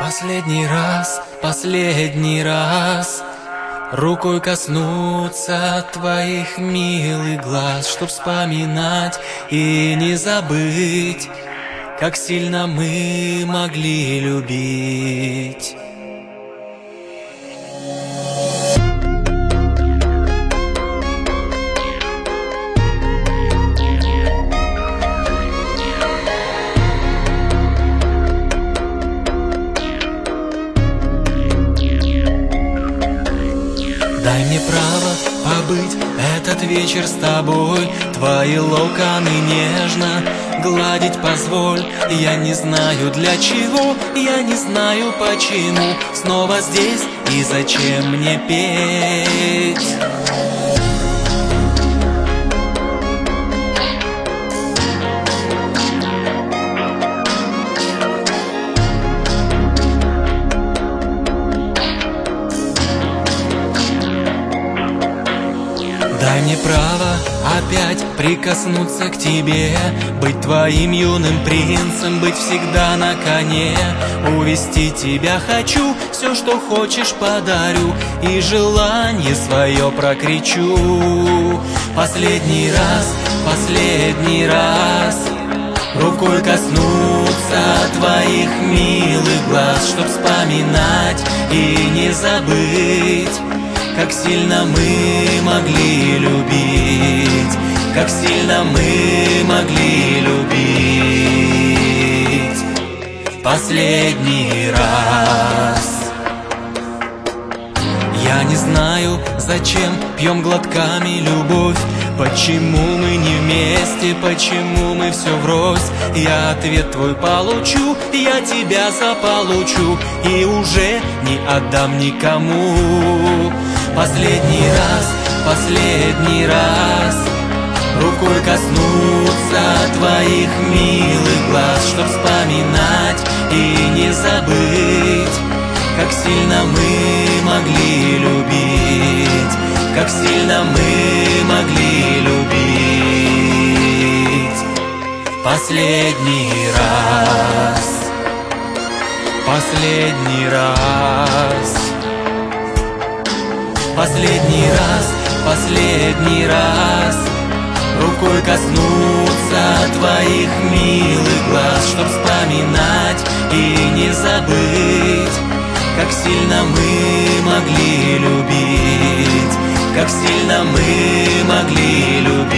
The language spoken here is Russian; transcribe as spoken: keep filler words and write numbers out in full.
Последний раз, последний раз рукой коснуться твоих милых глаз, чтоб вспоминать и не забыть, как сильно мы могли любить. Дай мне право побыть этот вечер с тобой, твои локоны нежно гладить позволь. Я не знаю для чего, я не знаю почему снова здесь и зачем мне петь. Дай мне право опять прикоснуться к тебе, быть твоим юным принцем, быть всегда на коне. Увести тебя хочу, все, что хочешь, подарю, и желание свое прокричу. Последний раз, последний раз рукой коснуться твоих милых глаз, чтоб вспоминать и не забыть, как сильно мы могли любить, как сильно мы могли любить. Последний раз. Я не знаю, зачем пьем глотками любовь, почему мы не вместе, почему мы все врозь. Я ответ твой получу, я тебя заполучу и уже не отдам никому. Последний раз, последний раз рукой коснуться твоих милых глаз, чтоб вспоминать и не забыть, как сильно мы могли любить, как сильно мы могли любить. Последний раз, последний раз. Последний раз, последний раз рукой коснуться твоих милых глаз, чтоб вспоминать и не забыть, как сильно мы могли любить, как сильно мы могли любить.